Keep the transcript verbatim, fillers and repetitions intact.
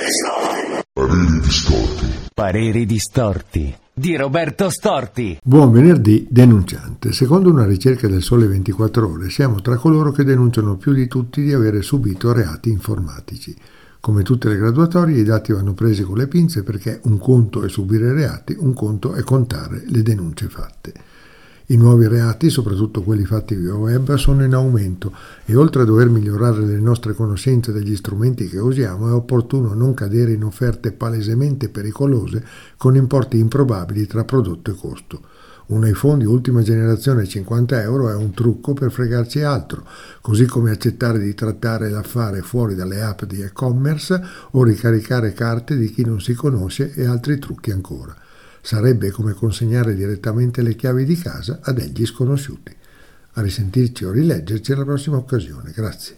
Pareri distorti. Pareri distorti di Roberto Storti. Buon venerdì, denunciante. Secondo una ricerca del Sole ventiquattro Ore, siamo tra coloro che denunciano più di tutti di avere subito reati informatici. Come tutte le graduatorie, i dati vanno presi con le pinze perché un conto è subire reati, un conto è contare le denunce fatte. I nuovi reati, soprattutto quelli fatti via web, sono in aumento e oltre a dover migliorare le nostre conoscenze degli strumenti che usiamo, è opportuno non cadere in offerte palesemente pericolose con importi improbabili tra prodotto e costo. Un iPhone di ultima generazione a cinquanta euro è un trucco per fregarci altro, così come accettare di trattare l'affare fuori dalle app di e-commerce o ricaricare carte di chi non si conosce e altri trucchi ancora. Sarebbe come consegnare direttamente le chiavi di casa a degli sconosciuti. A risentirci o rileggerci alla prossima occasione. Grazie.